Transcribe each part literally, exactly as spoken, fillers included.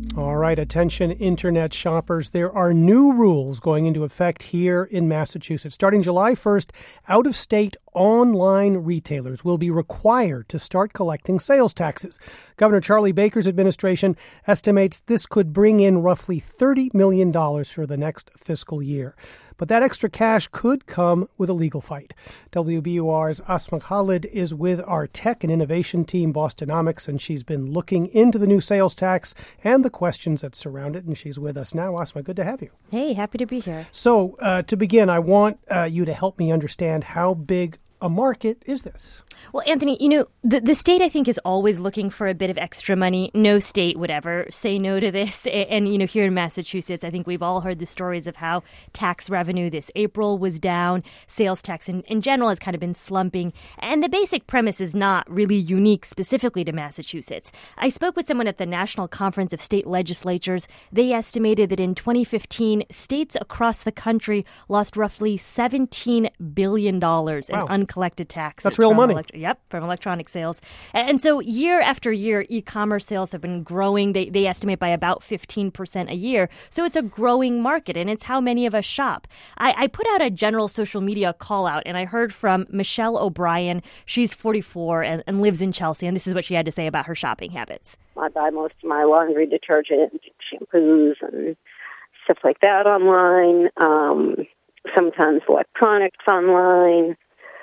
All right, attention internet shoppers. There are new rules going into effect here in Massachusetts. Starting July first, out-of-state online retailers will be required to start collecting sales taxes. Governor Charlie Baker's administration estimates this could bring in roughly thirty million dollars for the next fiscal year. But that extra cash could come with a legal fight. W B U R's Asma Khalid is with our tech and innovation team, Bostonomics, and she's been looking into the new sales tax and the questions that surround it, and she's with us now. Asma, good to have you. Hey, happy to be here. So, uh, to begin, I want uh, you to help me understand how big a market is this? Well, Anthony, you know, the, the state, I think, is always looking for a bit of extra money. No state would ever say no to this. And, you know, here in Massachusetts, I think we've all heard the stories of how tax revenue this April was down. Sales tax in, in general has kind of been slumping. And the basic premise is not really unique specifically to Massachusetts. I spoke with someone at the National Conference of State Legislatures. They estimated that in twenty fifteen, states across the country lost roughly seventeen billion dollars in wow. uncollected taxes. That's real money. Elect- Yep, from electronic sales. And so year after year, e-commerce sales have been growing. They they estimate by about fifteen percent a year. So it's a growing market, and it's how many of us shop. I, I put out a general social media call out, and I heard from Michelle O'Brien. She's forty-four and, and lives in Chelsea, and this is what she had to say about her shopping habits. I buy most of my laundry detergent, shampoos, and stuff like that online. Um, sometimes electronics online.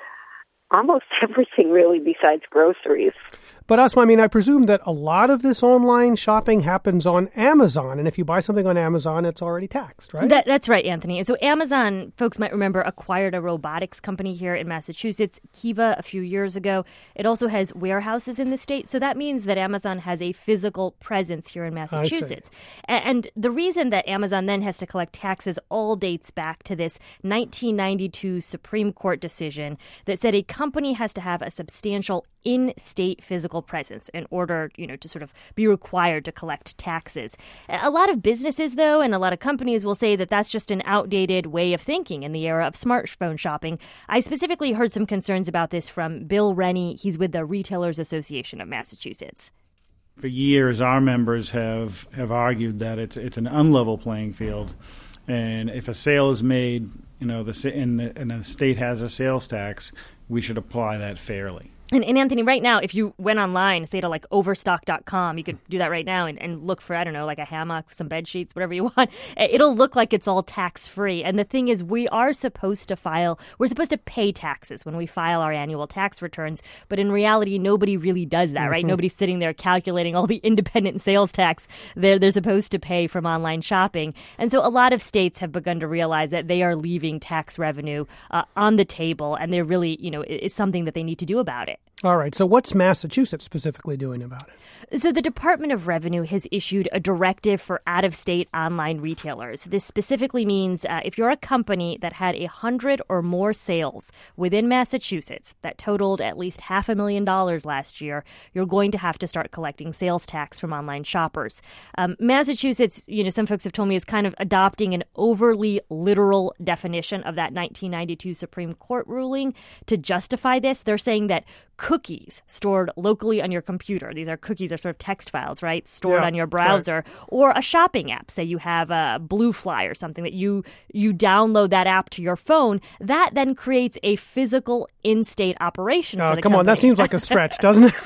Almost everything, really, besides groceries. But, Asma, I mean, I presume that a lot of this online shopping happens on Amazon. And if you buy something on Amazon, it's already taxed, right? That, that's right, Anthony. And so Amazon, folks might remember, acquired a robotics company here in Massachusetts, Kiva, a few years ago. It also has warehouses in the state. So that means that Amazon has a physical presence here in Massachusetts. And the reason that Amazon then has to collect taxes all dates back to this nineteen ninety-two Supreme Court decision that said a company has to have a substantial in-state physical presence in order, you know, to sort of be required to collect taxes. A lot of businesses, though, and a lot of companies will say that that's just an outdated way of thinking in the era of smartphone shopping. I specifically heard some concerns about this from Bill Rennie. He's with the Retailers Association of Massachusetts. For years, our members have, have argued that it's it's an unlevel playing field, and if a sale is made, you know, the and the, and the state has a sales tax, we should apply that fairly. And, and Anthony, right now, if you went online, say to like overstock dot com, you could do that right now and, and look for, I don't know, like a hammock, some bed sheets, whatever you want. It'll look like it's all tax-free. And the thing is, we are supposed to file, we're supposed to pay taxes when we file our annual tax returns. But in reality, nobody really does that, mm-hmm. right? Nobody's sitting there calculating all the independent sales tax they're, they're supposed to pay from online shopping. And so a lot of states have begun to realize that they are leaving tax revenue uh, on the table, and they're really, you know, it's something that they need to do about it. All right. So what's Massachusetts specifically doing about it? So the Department of Revenue has issued a directive for out-of-state online retailers. This specifically means uh, if you're a company that had a hundred or more sales within Massachusetts that totaled at least half a million dollars last year, you're going to have to start collecting sales tax from online shoppers. Um, Massachusetts, you know, some folks have told me, is kind of adopting an overly literal definition of that nineteen ninety-two Supreme Court ruling to justify this. They're saying that cookies stored locally on your computer. These are cookies are sort of text files, right? Stored yeah, on your browser, right. Or a shopping app. Say you have a Blue Fly or something that you you download that app to your phone. That then creates a physical in-state operation. Oh, for the come company. on, that seems like a stretch, doesn't it?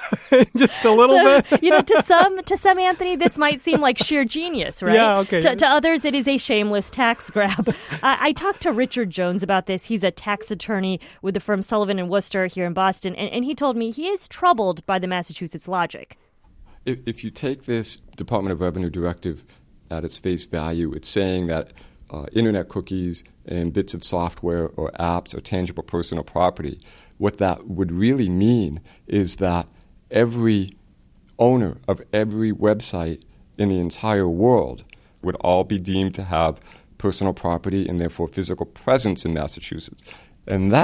Just a little so, bit. You know, to some, to some, Anthony, this might seem like sheer genius, right? Yeah, okay. To, to others, it is a shameless tax grab. I, I talked to Richard Jones about this. He's a tax attorney with the firm Sullivan and Worcester here in Boston, and, and he told me he is troubled by the Massachusetts logic. If, if you take this Department of Revenue directive at its face value, it's saying that uh, internet cookies and bits of software or apps are tangible personal property. What that would really mean is that every owner of every website in the entire world would all be deemed to have personal property and therefore physical presence in Massachusetts. And that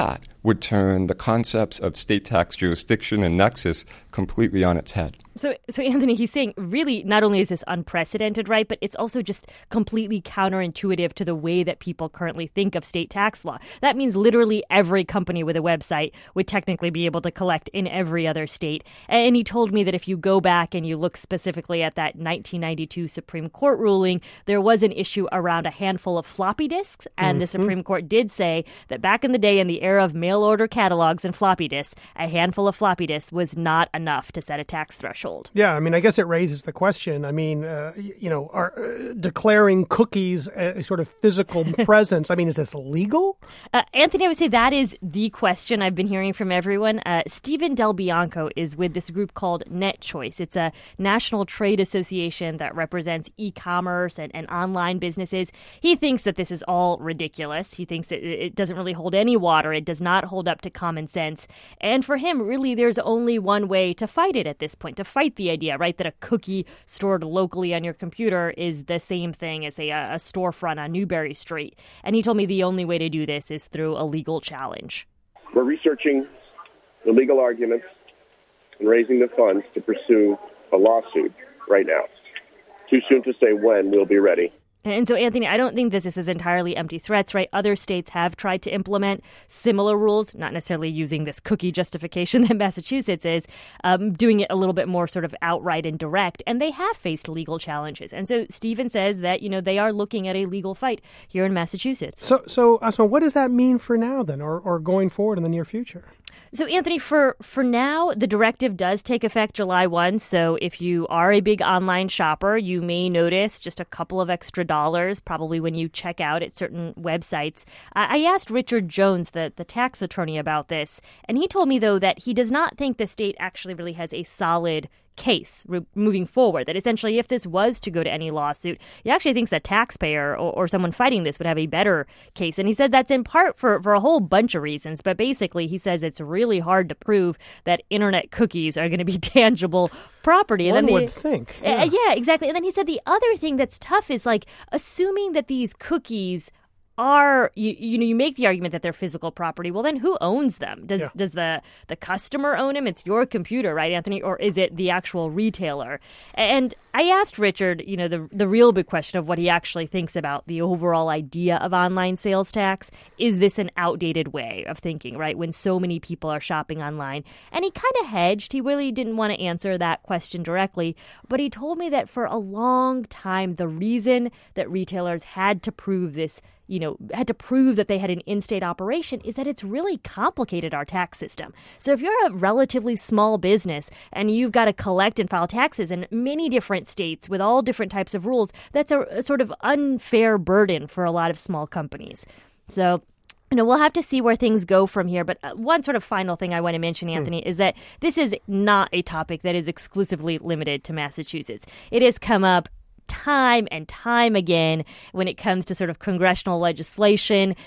would turn the concepts of state tax jurisdiction and nexus completely on its head. So, so Anthony, he's saying really not only is this unprecedented, right, but it's also just completely counterintuitive to the way that people currently think of state tax law. That means literally every company with a website would technically be able to collect in every other state. And he told me that if you go back and you look specifically at that nineteen ninety-two Supreme Court ruling, there was an issue around a handful of floppy disks. And mm-hmm. the Supreme Court did say that back in the day, in the era of mail order catalogs and floppy disks, a handful of floppy disks was not enough to set a tax threshold. Yeah, I mean, I guess it raises the question. I mean, uh, you know, are uh, declaring cookies a sort of physical presence, I mean, is this legal? Uh, Anthony, I would say that is the question I've been hearing from everyone. Uh, Stephen Del Bianco is with this group called NetChoice. It's a national trade association that represents e-commerce and, and online businesses. He thinks that this is all ridiculous. He thinks it, it doesn't really hold any water. It does not hold up to common sense. And for him, really, there's only one way to fight it at this point, to fight the idea, right, that a cookie stored locally on your computer is the same thing as, say, a, a storefront on Newberry Street. And he told me the only way to do this is through a legal challenge. We're researching the legal arguments and raising the funds to pursue a lawsuit right now. Too soon to say when we'll be ready. And so, Anthony, I don't think this is entirely empty threats, right? Other states have tried to implement similar rules, not necessarily using this cookie justification that Massachusetts is, um, doing it a little bit more sort of outright and direct, and they have faced legal challenges. And so Stephen says that, you know, they are looking at a legal fight here in Massachusetts. So, so Asma, what does that mean for now then, or, or going forward in the near future? So, Anthony, for, for now, the directive does take effect July first. So if you are a big online shopper, you may notice just a couple of extra dollars probably when you check out at certain websites. I, I asked Richard Jones, the, the tax attorney, about this, and he told me, though, that he does not think the state actually really has a solid case re- moving forward, that essentially if this was to go to any lawsuit, he actually thinks a taxpayer or, or someone fighting this would have a better case. And he said that's in part for, for a whole bunch of reasons. But basically, he says it's really hard to prove that internet cookies are going to be tangible property. And One then would they, think. Yeah. Uh, yeah, exactly. And then he said the other thing that's tough is like assuming that these cookies are, you, you know, you make the argument that they're physical property. Well, then who owns them? Does yeah. does the, the customer own them? It's your computer, right, Anthony? Or is it the actual retailer? And I asked Richard, you know, the the real big question of what he actually thinks about the overall idea of online sales tax. Is this an outdated way of thinking, right, when so many people are shopping online? And he kind of hedged. He really didn't want to answer that question directly. But he told me that for a long time, the reason that retailers had to prove this, you know, had to prove that they had an in-state operation is that it's really complicated, our tax system. So if you're a relatively small business and you've got to collect and file taxes in many different states with all different types of rules, that's a, a sort of unfair burden for a lot of small companies. So, you know, we'll have to see where things go from here. But one sort of final thing I want to mention, Anthony, hmm. is that this is not a topic that is exclusively limited to Massachusetts. It has come up time and time again when it comes to sort of congressional legislation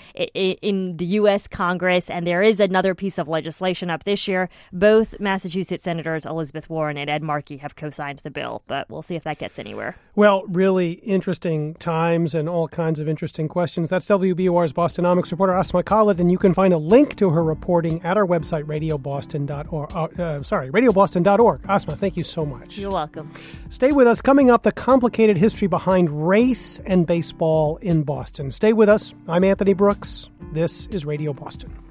in the U S Congress. And there is another piece of legislation up this year. Both Massachusetts Senators Elizabeth Warren and Ed Markey have co-signed the bill, but we'll see if that gets anywhere. Well, really interesting times and all kinds of interesting questions. That's W B O R's Bostonomics reporter Asma Khalid, and you can find a link to her reporting at our website, radio boston dot org. Uh, sorry, radio boston dot org. Asma, thank you so much. You're welcome. Stay with us. Coming up, the complicated history behind race and baseball in Boston. Stay with us. I'm Anthony Brooks. This is Radio Boston.